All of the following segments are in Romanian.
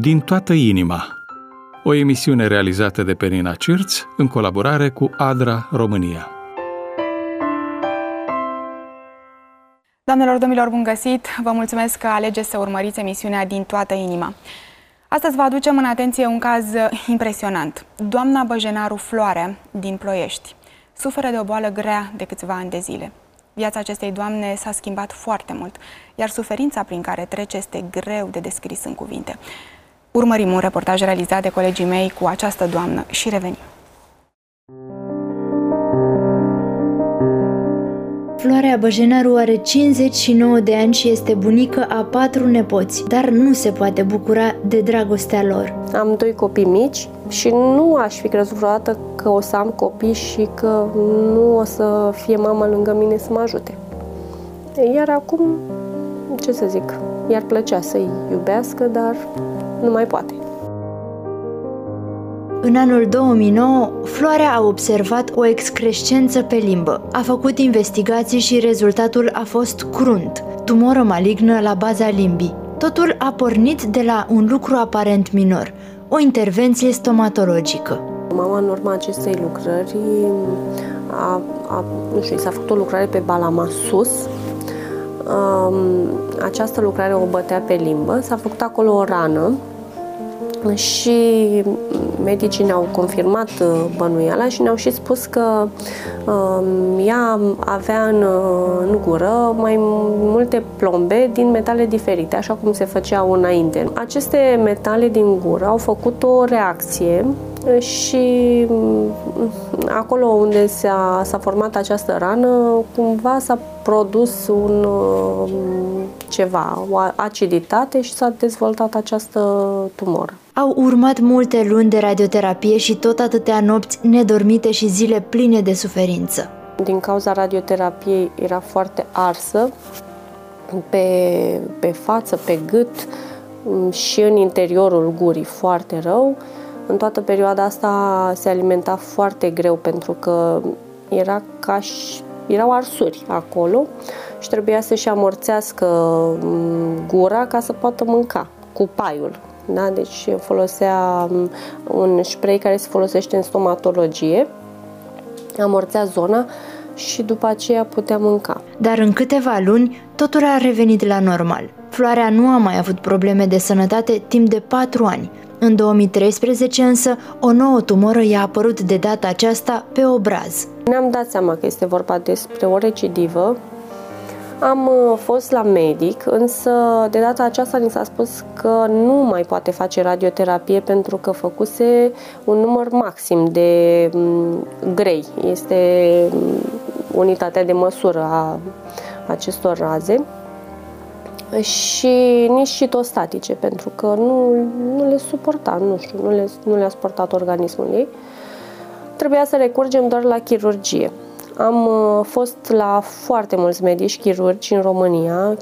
Din toată inima, o emisiune realizată de Penina Cirț în colaborare cu ADRA România. Doamnelor, domnilor, bun găsit! Vă mulțumesc că alegeți să urmăriți emisiunea Din toată inima. Astăzi vă aducem în atenție un caz impresionant. Doamna Băjenaru Floarea din Ploiești suferă de o boală grea de câțiva ani de zile. Viața acestei doamne s-a schimbat foarte mult, iar suferința prin care trece este greu de descris în cuvinte. Urmărim un reportaj realizat de colegii mei cu această doamnă și revenim. Floarea Băjenaru are 59 de ani și este bunică a 4 nepoți, dar nu se poate bucura de dragostea lor. Am 2 copii mici și nu aș fi crezut vreodată că o să am copii și că nu o să fie mama lângă mine să mă ajute. Iar acum, ce să zic, i-ar plăcea să-i iubească, dar nu mai poate. În anul 2009, Floarea a observat o excrescență pe limbă. A făcut investigații și rezultatul a fost crunt, tumoră malignă la baza limbii. Totul a pornit de la un lucru aparent minor, o intervenție stomatologică. Mama, în urma acestei lucrări, s-a făcut o lucrare pe balama sus. Această lucrare o bătea pe limbă, s-a făcut acolo o rană și medicii ne-au confirmat bănuiala și ne-au și spus că ea avea în gură mai multe plombe din metale diferite, așa cum se făceau înainte. Aceste metale din gură au făcut o reacție și acolo unde s-a format această rană, cumva s-a produs o aciditate și s-a dezvoltat această tumoră. Au urmat multe luni de radioterapie și tot atâtea nopți nedormite și zile pline de suferință. Din cauza radioterapiei era foarte arsă pe față, pe gât și în interiorul gurii, foarte rău. În toată perioada asta se alimenta foarte greu pentru că erau arsuri acolo și trebuia să-și amorțească gura ca să poată mânca cu paiul. Da? Deci folosea un spray care se folosește în stomatologie, amorțea zona și după aceea putea mânca. Dar în câteva luni totul a revenit la normal. Floarea nu a mai avut probleme de sănătate timp de 4 ani. În 2013 însă, o nouă tumoră i-a apărut de data aceasta pe obraz. Ne-am dat seama că este vorba despre o recidivă. Am fost la medic, însă de data aceasta ni s-a spus că nu mai poate face radioterapie pentru că făcuse un număr maxim de grei. Este unitatea de măsură a acestor raze. Și nici citostatice, pentru că nu le suporta, nu le-a suportat organismul ei. Trebuia să recurgem doar la chirurgie. Am fost la foarte mulți medici chirurgi în România,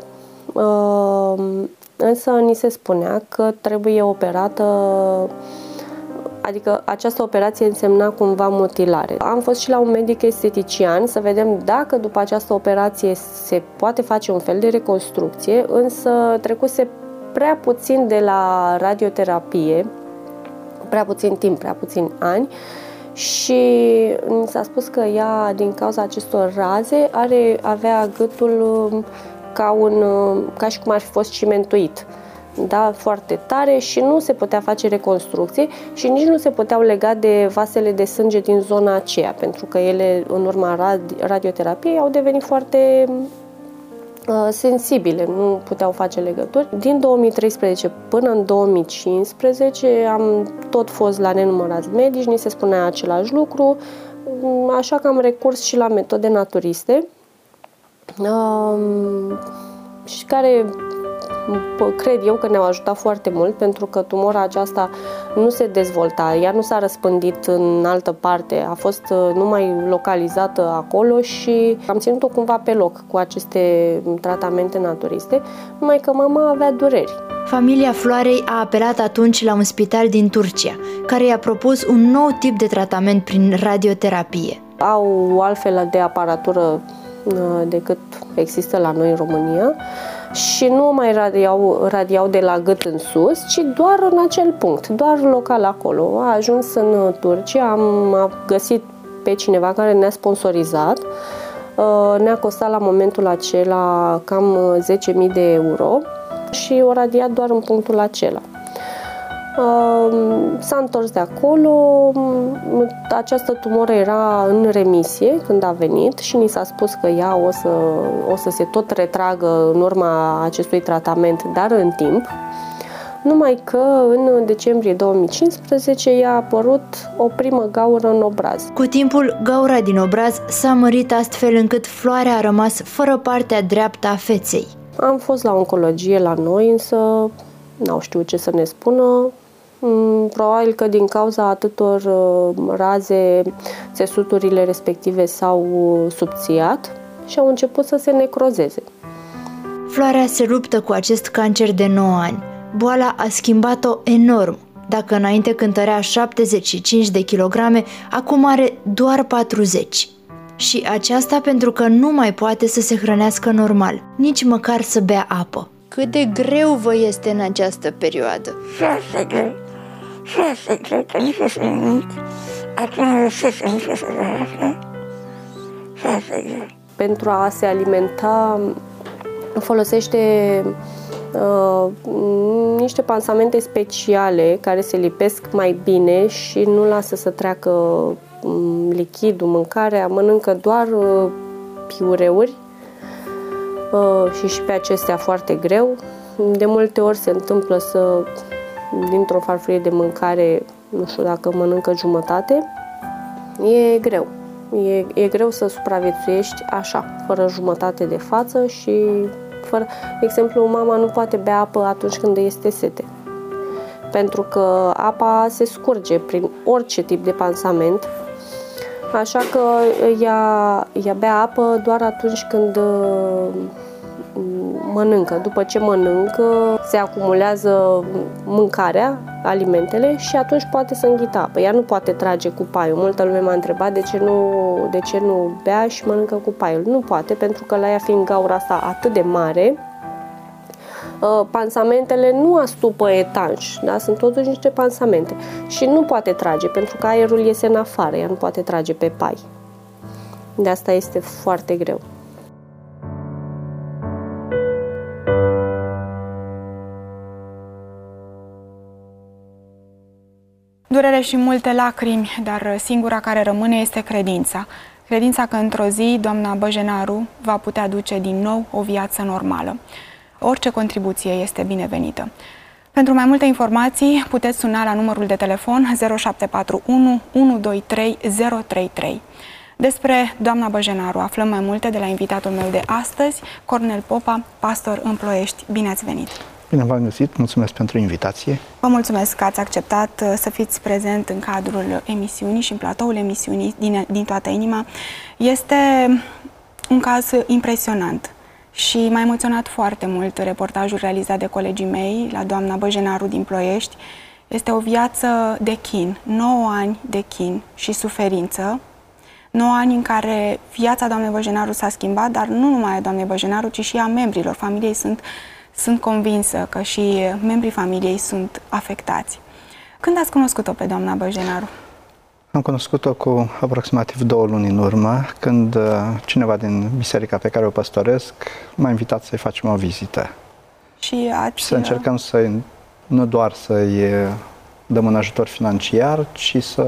însă ni se spunea că trebuie operată, adică această operație însemna cumva mutilare. Am fost și la un medic estetician să vedem dacă după această operație se poate face un fel de reconstrucție, însă trecuse prea puțin de la radioterapie, prea puțin timp, prea puțini ani și mi s-a spus că ea, din cauza acestor raze, avea gâtul ca și cum ar fi fost cimentuit. Da, foarte tare și nu se putea face reconstrucție și nici nu se puteau lega de vasele de sânge din zona aceea, pentru că ele, în urma radioterapiei, au devenit foarte sensibile, nu puteau face legături. Din 2013 până în 2015 am tot fost la nenumărați medici, ni se spunea același lucru, așa că am recurs și la metode naturiste și care cred eu că ne-au ajutat foarte mult, pentru că tumora aceasta nu se dezvolta, ea nu s-a răspândit în altă parte, a fost numai localizată acolo și am ținut-o cumva pe loc cu aceste tratamente naturiste, numai că mama avea dureri. Familia Floarei a apelat atunci la un spital din Turcia, care i-a propus un nou tip de tratament prin radioterapie. Au o altfel de aparatură decât există la noi în România și nu mai radiau de la gât în sus, ci doar în acel punct, doar local acolo. A ajuns în Turcia, am găsit pe cineva care ne-a sponsorizat. Ne-a costat la momentul acela cam 10.000 de euro și o radiat doar în punctul acela. S-a întors de acolo, această tumoră era în remisie când a venit și ni s-a spus că ea o să se tot retragă în urma acestui tratament, dar în timp. Numai că în decembrie 2015 i-a apărut o primă gaură în obraz. Cu timpul, gaura din obraz s-a mărit astfel încât Floarea a rămas fără partea dreaptă a feței. Am fost la oncologie la noi, însă n-au știut ce să ne spună. Probabil că din cauza atâtor raze, țesuturile respective s-au subțiat și au început să se necrozeze. Floarea se luptă cu acest cancer de 9 ani. Boala a schimbat-o enorm. Dacă înainte cântărea 75 de kilograme, acum are doar 40. Și aceasta pentru că nu mai poate să se hrănească normal, nici măcar să bea apă. Cât de greu vă este în această perioadă? Foarte greu. Foarte greu, că nici să nimic. Acum nu știu să nici să foarte greu. Pentru a se alimenta, folosește niște pansamente speciale care se lipesc mai bine și nu lasă să treacă lichidul, mâncarea, mănâncă doar piureuri și pe acestea foarte greu. De multe ori se întâmplă dintr-o farfurie de mâncare, nu știu dacă mănâncă jumătate. E greu. E greu să supraviețuiești așa, fără jumătate de față și fără... De exemplu, mama nu poate bea apă atunci când este sete, pentru că apa se scurge prin orice tip de pansament, așa că ea bea apă doar atunci când mănâncă. După ce mănâncă, se acumulează mâncarea, alimentele și atunci poate să înghită apă. Ea nu poate trage cu paiul. Multă lume m-a întrebat de ce nu bea și mănâncă cu paiul. Nu poate, pentru că la ea fiind gaura asta atât de mare, pansamentele nu astupă etanș, da? Sunt totuși niște pansamente și nu poate trage, pentru că aerul iese în afară, ea nu poate trage pe pai. De asta este foarte greu. Durere și multe lacrimi, dar singura care rămâne este credința. Credința că într-o zi doamna Băjenaru va putea duce din nou o viață normală. Orice contribuție este binevenită. Pentru mai multe informații puteți suna la numărul de telefon 0741 123 033. Despre doamna Băjenaru aflăm mai multe de la invitatul meu de astăzi, Cornel Popa, pastor în Ploiești. Bine ați venit! Bine v-am găsit, mulțumesc pentru invitație. Vă mulțumesc că ați acceptat să fiți prezent în cadrul emisiunii și în platoul emisiunii din toată inima. Este un caz impresionant și m-a emoționat foarte mult reportajul realizat de colegii mei la doamna Băjenaru din Ploiești. Este o viață de chin, 9 ani de chin și suferință, 9 ani în care viața doamnei Băjenaru s-a schimbat, dar nu numai a doamnei Băjenaru, ci și a membrilor familiei. Sunt convinsă că și membrii familiei sunt afectați. Când ați cunoscut-o pe doamna Băjenaru? Am cunoscut-o cu aproximativ 2 luni în urmă, când cineva din biserica pe care o păstoresc m-a invitat să-i facem o vizită. Și să încercăm nu doar să-i dăm un ajutor financiar, ci să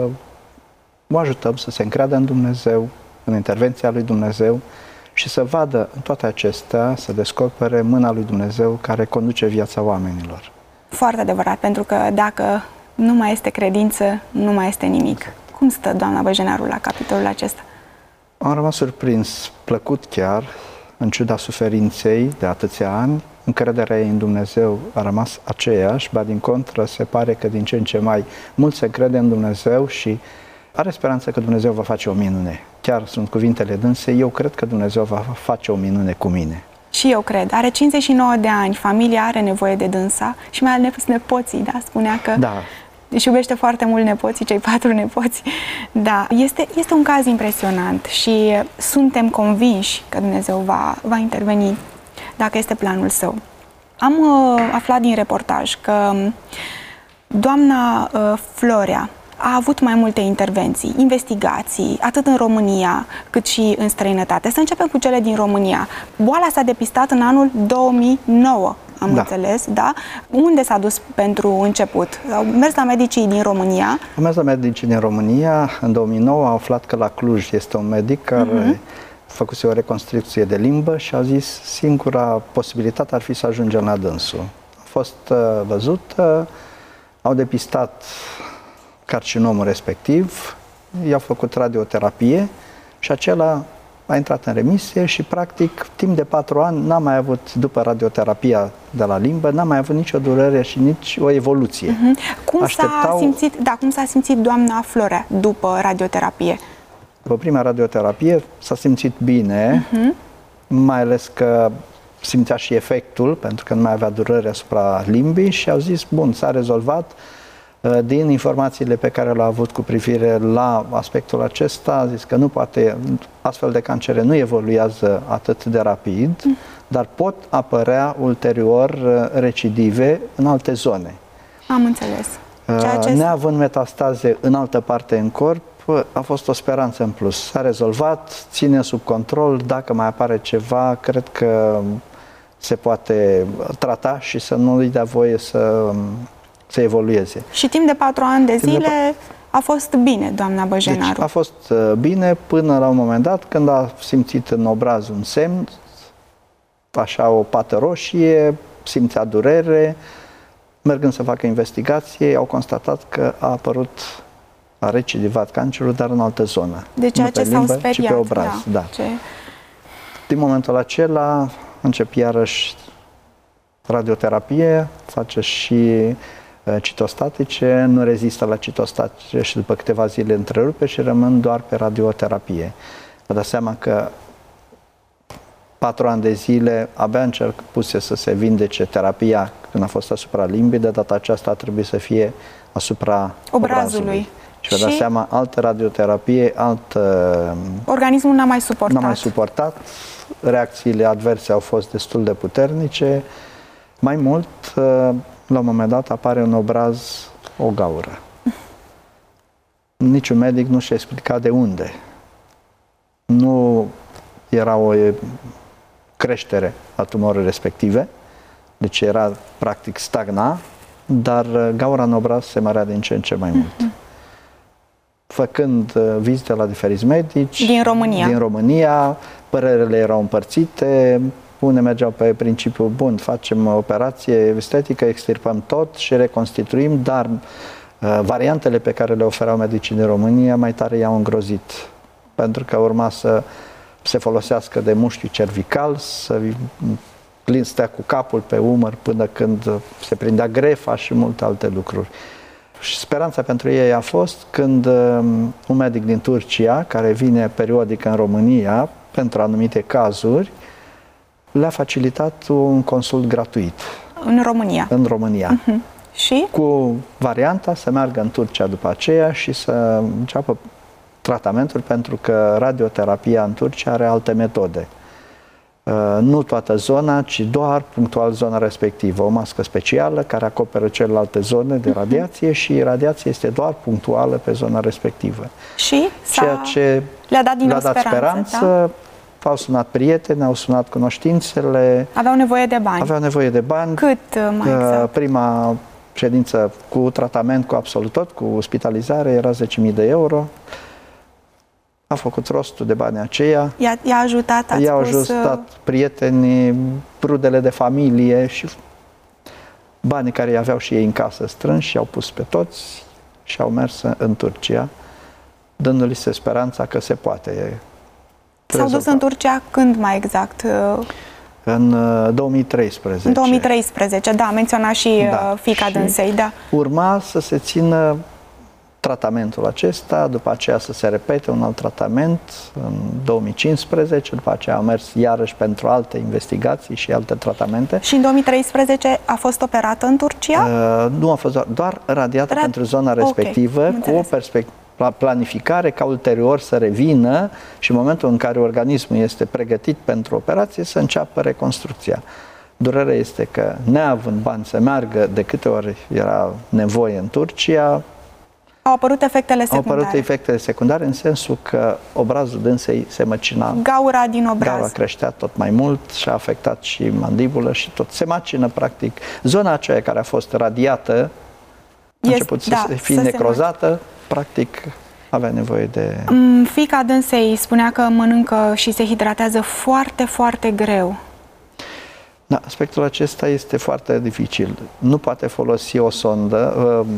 o ajutăm să se încreadă în Dumnezeu, în intervenția lui Dumnezeu, și să vadă în toate acestea, să descopere mâna lui Dumnezeu care conduce viața oamenilor. Foarte adevărat, pentru că dacă nu mai este credință, nu mai este nimic. Cum stă doamna Băjenaru la capitolul acesta? Am rămas surprins, plăcut chiar, în ciuda suferinței de atâția ani. Încrederea ei în Dumnezeu a rămas aceeași, ba din contră se pare că din ce în ce mai mult se crede în Dumnezeu și are speranță că Dumnezeu va face o minune. Chiar sunt cuvintele dânsei, eu cred că Dumnezeu va face o minune cu mine. Și eu cred. Are 59 de ani, familia are nevoie de dânsa și mai ales nepoții, da? Spunea că își iubește foarte mult nepoții, cei 4 nepoți. Da, este un caz impresionant și suntem convinși că Dumnezeu va interveni dacă este planul său. Am aflat din reportaj că doamna Florea a avut mai multe intervenții, investigații, atât în România cât și în străinătate. Să începem cu cele din România. Boala s-a depistat în anul 2009, am înțeles, da? Unde s-a dus pentru început? Au mers la medicii din România? Au mers la medicii din România. În 2009 au aflat că la Cluj este un medic care făcuse o reconstrucție de limbă și a zis singura posibilitate ar fi să ajungem la dânsul. A fost văzută, au depistat carcinomul respectiv, i-au făcut radioterapie și acela a intrat în remisie și practic timp de 4 ani n-a mai avut, după radioterapia de la limbă, n-a mai avut nicio durere și nici o evoluție. Cum s-a simțit doamna Florea după radioterapie? După prima radioterapie s-a simțit bine, mai ales că simțea și efectul, pentru că nu mai avea durere asupra limbii și au zis, bun, s-a rezolvat. Din informațiile pe care le-a avut cu privire la aspectul acesta, a zis că nu poate, astfel de cancere nu evoluează atât de rapid, dar pot apărea ulterior recidive în alte zone. Am înțeles. Neavând metastaze în altă parte în corp, a fost o speranță în plus. S-a rezolvat, ține sub control, dacă mai apare ceva, cred că se poate trata și să nu îi dea voie să evolueze. Și timp de 4 ani de zile a fost bine, doamna Băjenaru. Deci a fost bine până la un moment dat când a simțit în obraz un semn, așa o pată roșie, simțea durere, mergând să facă investigație, au constatat că a recidivat cancerul, dar în altă zonă. De ceea ce s-au speriat. Ci pe obraz, da. Din momentul acela încep iarăși radioterapie, face și citostatice, nu rezistă la citostatice și după câteva zile întrerupe și rămân doar pe radioterapie. Vă dați seama că 4 ani de zile abia începuse să se vindece terapia când a fost asupra limbii, de data aceasta a trebuit să fie asupra obrazului. Și vă dați seama, altă radioterapie, organismul n-a mai suportat. N-a mai suportat, reacțiile adverse au fost destul de puternice. Mai mult, la un moment dat apare în obraz o gaură. Niciun medic nu și-a explicat de unde. Nu era o creștere a tumorii respective, deci era practic stagna, dar gaura în obraz se mărea din ce în ce mai mult. Făcând vizite la diferiți medici din România, părerile erau împărțite. Unii mergeau pe principiul, bun, facem o operație estetică, extirpăm tot și reconstituim, dar variantele pe care le oferau medicii din România mai tare i-au îngrozit, pentru că urma să se folosească de mușchiul cervical, să stea cu capul pe umăr până când se prindea grefa și multe alte lucruri. Și speranța pentru ei a fost când un medic din Turcia, care vine periodic în România pentru anumite cazuri, le-a facilitat un consult gratuit. În România? În România. Și? Cu varianta să meargă în Turcia după aceea și să înceapă tratamentul, pentru că radioterapia în Turcia are alte metode. Nu toată zona, ci doar punctual zona respectivă. O mască specială care acoperă celelalte zone de radiație și radiația este doar punctuală pe zona respectivă. Și ceea ce le-a dat din nou speranță, da? Au sunat prieteni, au sunat cunoștințele. Aveau nevoie de bani. Aveau nevoie de bani. Cât mai exact? Prima ședință cu tratament, cu absolut tot, cu ospitalizare, era 10.000 de euro. A făcut rostul de banii aceia. I-a ajutat, i-au ajutat prietenii, rudele de familie și banii care i aveau și ei în casă strânși și i-au pus pe toți și au mers în Turcia, dându-li se speranța că se poate. S-au dus în Turcia când mai exact? În 2013. În 2013, da, menționa și fiica dânsei, da. Urma să se țină tratamentul acesta, după aceea să se repete un alt tratament în 2015, după aceea a mers iarăși pentru alte investigații și alte tratamente. Și în 2013 a fost operată în Turcia? Nu a fost doar radiată pentru zona respectivă, cu o la planificare ca ulterior să revină și în momentul în care organismul este pregătit pentru operație să înceapă reconstrucția. Durerea este că, neavând bani să meargă de câte ori era nevoie în Turcia, au apărut efectele secundare. Au apărut efectele secundare în sensul că obrazul dânsei se măcina. Gaura din obraz. Gaura creștea tot mai mult și a afectat și mandibulă și tot. Se macină, practic. Zona aceea care a fost radiată, a început să fie necrozată, practic avea nevoie de... Fiica dânsei spunea că mănâncă și se hidratează foarte, foarte greu. Da, aspectul acesta este foarte dificil. Nu poate folosi o sondă,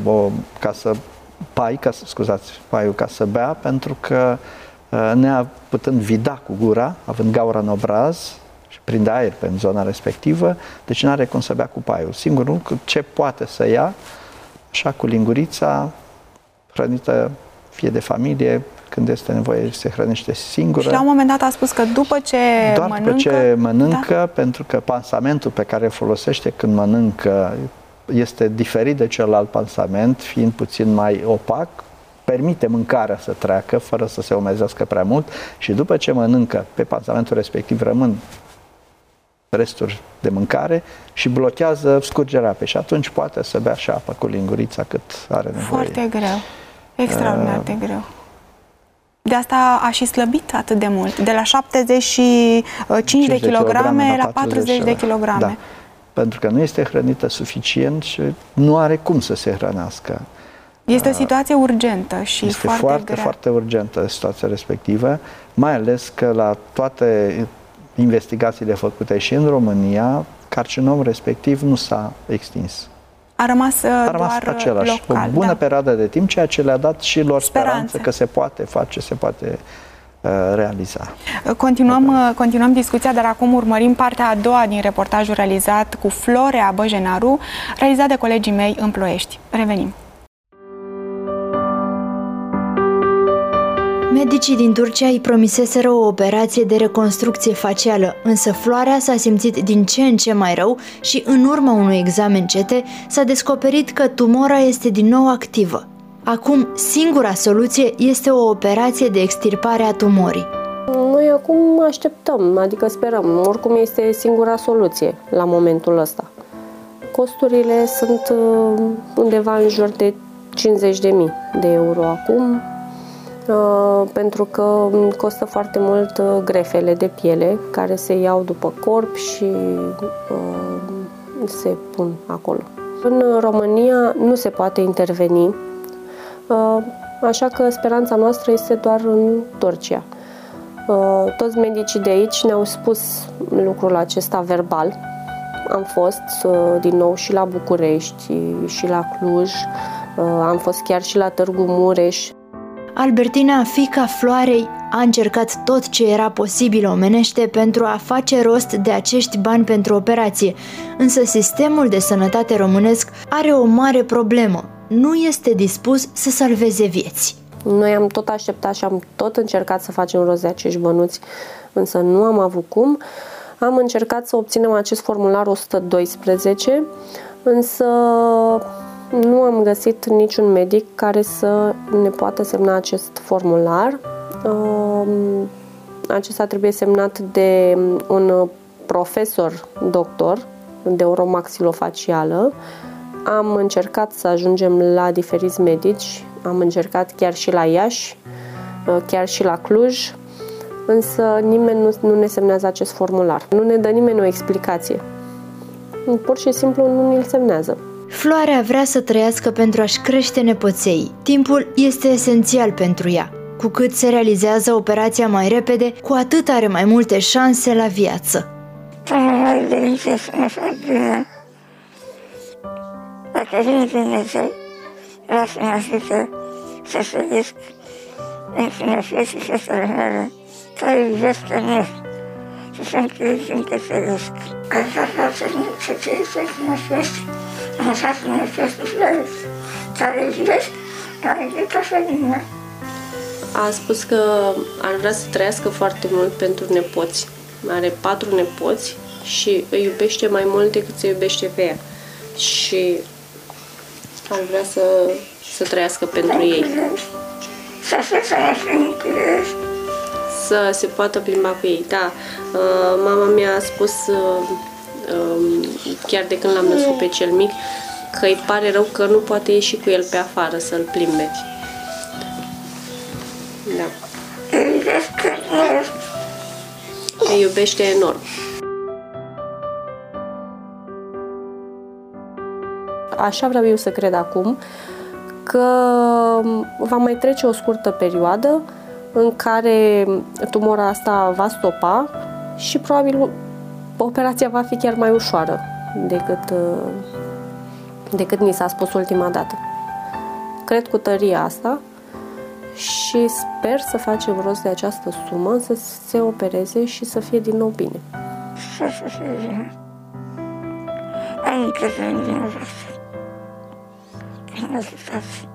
paiul ca să bea, pentru că neaputând vida cu gura, având gaura în obraz și prinde aer pe zona respectivă, deci nu are cum să bea cu paiul. Singurul ce poate să ia, așa cu lingurița, hrănită fie de familie, când este nevoie se hrănește singură. Și la un moment dat a spus că după ce mănâncă, pentru că pansamentul pe care îl folosește când mănâncă este diferit de celălalt pansament, fiind puțin mai opac, permite mâncarea să treacă fără să se umezească prea mult și după ce mănâncă, pe pansamentul respectiv rămân resturi de mâncare și blochează scurgerea apei și atunci poate să bea și apă cu lingurița cât are nevoie. Foarte greu, extraordinar de greu. De asta a și slăbit atât de mult, de la 75 de kilograme la 40 de kilograme. Da, pentru că nu este hrănită suficient și nu are cum să se hrănească. Este o situație urgentă și este foarte foarte urgentă situația respectivă, mai ales că la toate investigațiile făcute și în România, carcinomul respectiv nu s-a extins. A rămas doar același, local, o bună perioadă de timp, ceea ce le-a dat și lor speranță că se poate face, se poate realiza. Continuăm discuția, dar acum urmărim partea a doua din reportajul realizat cu Florea Băjenaru, realizat de colegii mei în Ploiești. Revenim. Medicii din Turcia îi promiseseră o operație de reconstrucție facială, însă Floarea s-a simțit din ce în ce mai rău și în urma unui examen CT s-a descoperit că tumora este din nou activă. Acum, singura soluție este o operație de extirpare a tumorii. Noi acum așteptăm, adică sperăm. Oricum este singura soluție la momentul ăsta. Costurile sunt undeva în jur de 50.000 de euro acum, pentru că costă foarte mult grefele de piele care se iau după corp și se pun acolo. În România nu se poate interveni, așa că speranța noastră este doar în Turcia. Toți medicii de aici ne-au spus lucrul acesta verbal. Am fost din nou și la București și la Cluj, am fost chiar și la Târgu Mureș. Albertina, fiica Floarei, a încercat tot ce era posibil omenește pentru a face rost de acești bani pentru operație, însă sistemul de sănătate românesc are o mare problemă. Nu este dispus să salveze vieți. Noi am tot așteptat și am tot încercat să facem rost de acești bănuți, însă nu am avut cum. Am încercat să obținem acest formular 112, însă nu am găsit niciun medic care să ne poată semna acest formular. Acesta trebuie semnat de un profesor doctor de oromaxilofacială. Am încercat să ajungem la diferiți medici, am încercat chiar și la Iași, chiar și la Cluj, însă nimeni nu ne semnează acest formular. Nu ne dă nimeni o explicație. Pur și simplu nu ne-l semnează. Floarea vrea să trăiască pentru a-și crește nepoței. Timpul este esențial pentru ea. Cu cât se realizează operația mai repede, cu atât are mai multe șanse la viață. Mai delice să ne fac bine. Dacă vine Dumnezeu, vreau să mă ajută să trăiesc în sănătate și să rămână care iubesc pe mine și să-mi încă trăiesc. Ca să fac să trăiesc în sănătate, am lăsat sănătate care iubesc, care iubesc ca să vină. A spus că ar vrea să trăiască foarte mult pentru nepoți. Are 4 nepoți și îi iubește mai mult decât se iubește pe ea. Și ar vrea să trăiască pentru ei. să se închidez. Să se poată plimba cu ei, da. Mama mi-a spus, chiar de când l-am născut pe cel mic, că îi pare rău că nu poate ieși cu el pe afară să-l plimbe. Da. Îi iubește enorm. Așa vreau eu să cred acum, că va mai trece o scurtă perioadă în care tumora asta va stopa și probabil operația va fi chiar mai ușoară decât ni s-a spus ultima dată. Cred cu tărie asta și sper să facem rost de această sumă, să se opereze și să fie din nou bine. Să fie bine. Ai încredere în dumneavoastră. Mă ajutați.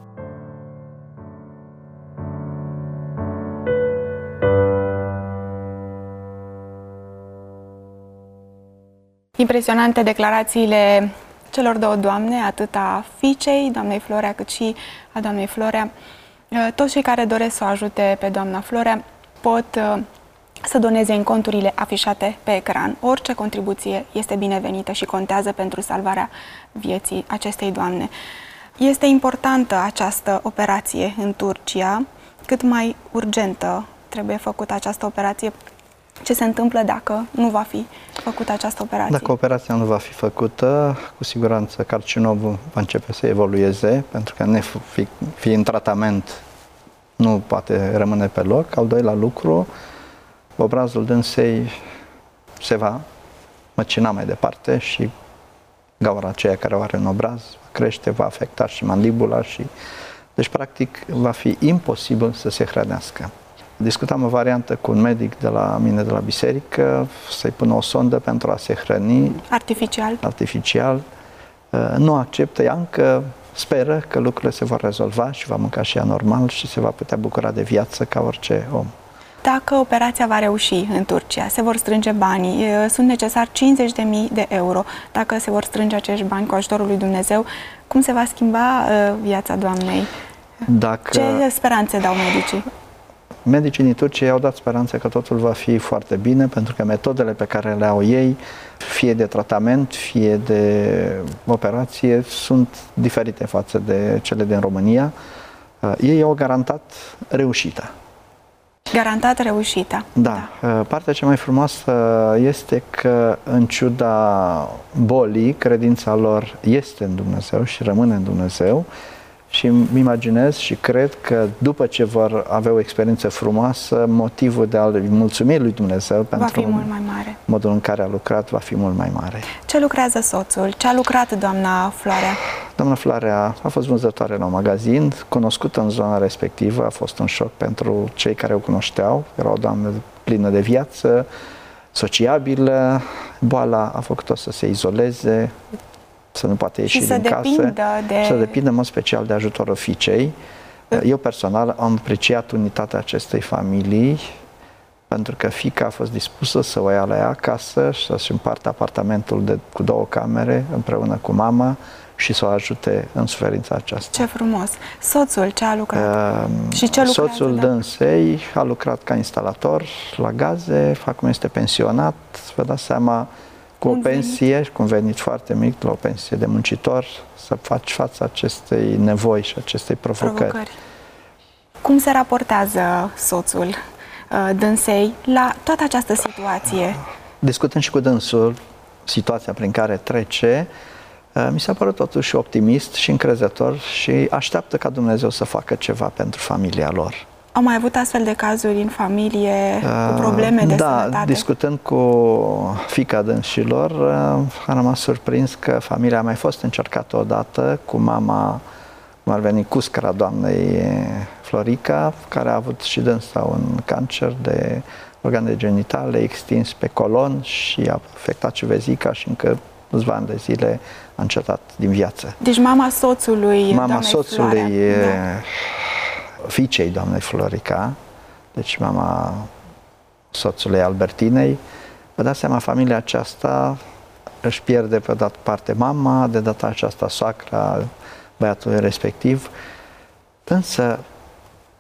Impresionante declarațiile celor două doamne, atât a fiicei, doamnei Florea, cât și a doamnei Florea. Toți cei care doresc să o ajute pe doamna Florea pot să doneze în conturile afișate pe ecran. Orice contribuție este binevenită și contează pentru salvarea vieții acestei doamne. Este importantă această operație în Turcia, cât mai urgentă trebuie făcută această operație. Ce se întâmplă dacă nu va fi făcută această operație? Dacă operația nu va fi făcută, cu siguranță carcinomul va începe să evolueze, pentru că fiind tratament nu poate rămâne pe loc. Al doilea lucru, obrazul dânsei se va măcina mai departe și gaura aceea care o are în obraz crește, va afecta și mandibula și... Deci, practic, va fi imposibil să se hrănească. Discutam o variantă cu un medic de la mine de la biserică, să-i pună o sondă pentru a se hrăni. Artificial. Nu acceptă, ea încă speră că lucrurile se vor rezolva și va mânca și ea normal și se va putea bucura de viață ca orice om. Dacă operația va reuși în Turcia, se vor strânge banii, sunt necesari 50.000 de euro. Dacă se vor strânge acești bani cu ajutorul lui Dumnezeu, cum se va schimba viața doamnei? Ce speranțe dau medicii? Medicii din Turcia au dat speranță că totul va fi foarte bine, pentru că metodele pe care le au ei, fie de tratament, fie de operație, sunt diferite față de cele din România. Ei au garantat reușita. Garantat reușita. Da. Partea cea mai frumoasă este că, în ciuda bolii, credința lor este în Dumnezeu și rămâne în Dumnezeu. Și îmi imaginez și cred că după ce vor avea o experiență frumoasă, motivul de a-i mulțumi lui Dumnezeu pentru modul în care a lucrat va fi mult mai mare. Ce lucrează soțul? Ce a lucrat doamna Floarea? Doamna Floarea a fost vânzătoare la un magazin, cunoscută în zona respectivă, a fost un șoc pentru cei care o cunoșteau. Era o doamnă plină de viață, sociabilă, boala a făcut-o să se izoleze, să nu poate ieși din casă, să depindă în mod special de ajutorul fiicei. Eu personal am apreciat unitatea acestei familii, pentru că fiica a fost dispusă să o ia la ea acasă și să-și împartă apartamentul cu 2 camere împreună cu mama și să o ajute în suferința aceasta. Ce frumos! Soțul ce a lucrat? Și ce lucrează? Soțul dânsei a lucrat ca instalator la gaze, acum este pensionat, vă dați seama, cu o pensie și cu un venit foarte mic, la o pensie de muncitor, să faci față acestei nevoi și acestei provocări. Cum se raportează soțul dânsei la toată această situație? Discutând și cu dânsul situația prin care trece, mi s-a părut totuși optimist și încrezător și așteaptă ca Dumnezeu să facă ceva pentru familia lor. Au mai avut astfel de cazuri în familie cu probleme de sănătate? Da, discutând cu fiica dânșilor, am rămas surprins că familia a mai fost încercată odată cu mama, cum ar veni cuscăra doamnei Florica, care a avut și dânsa un cancer de organe genitale extins pe colon și a afectat și vezica și încă câțiva ani de zile a încetat din viață. Deci mama soțului fiicei doamnei Florica, deci mama soțului Albertinei. Vă dați seama, familia aceasta își pierde pe de parte mama, de data aceasta soacra băiatului respectiv, însă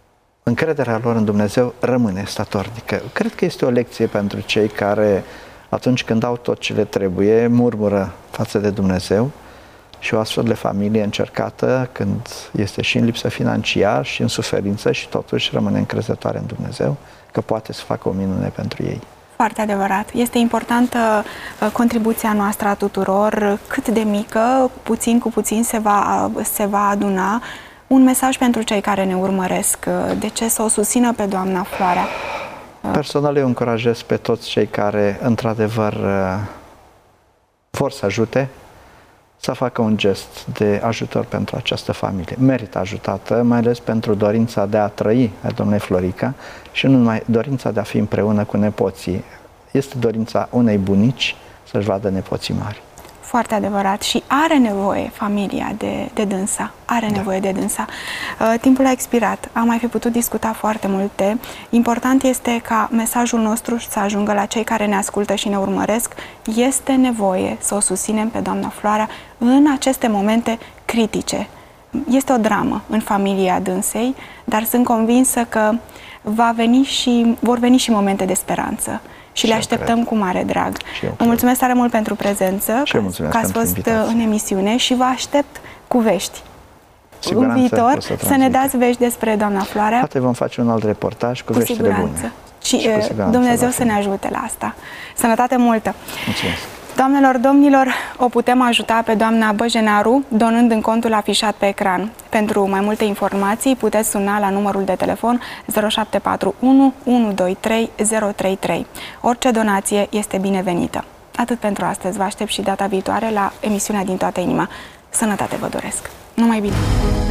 încrederea lor în Dumnezeu rămâne statornică. Cred că este o lecție pentru cei care, atunci când au tot ce le trebuie, murmură față de Dumnezeu, și o astfel de familie încercată, când este și în lipsă financiară și în suferință și totuși rămâne încrezătoare în Dumnezeu, că poate să facă o minune pentru ei. Foarte adevărat. Este importantă contribuția noastră a tuturor, cât de mică, puțin cu puțin se va aduna. Un mesaj pentru cei care ne urmăresc. De ce să o susțină pe doamna Floarea? Personal eu încurajez pe toți cei care într-adevăr vor să ajute, să facă un gest de ajutor pentru această familie. Merită ajutată, mai ales pentru dorința de a trăi a domnului Florica și nu numai dorința de a fi împreună cu nepoții. Este dorința unei bunici să-și vadă nepoții mari. Foarte adevărat. Și are nevoie familia de dânsa. Are nevoie de dânsa. Timpul a expirat. Am mai fi putut discuta foarte multe. Important este ca mesajul nostru să ajungă la cei care ne ascultă și ne urmăresc. Este nevoie să o susținem pe doamna Floarea în aceste momente critice. Este o dramă în familia dânsei, dar sunt convinsă că vor veni și momente de speranță. Și le așteptăm cu mare drag. Vă mulțumesc tare mult pentru prezență, că ați fost în emisiune și vă aștept cu vești. În viitor să ne dați vești despre doamna Floarea. Poate vom face un alt reportaj cu veștile bune. Și Dumnezeu să ne ajute la asta. Sănătate multă! Mulțumesc! Doamnelor, domnilor, o putem ajuta pe doamna Băjenaru donând în contul afișat pe ecran. Pentru mai multe informații puteți suna la numărul de telefon 0741 123 033. Orice donație este binevenită. Atât pentru astăzi. Vă aștept și data viitoare la emisiunea Din toată inima. Sănătate vă doresc! Numai bine!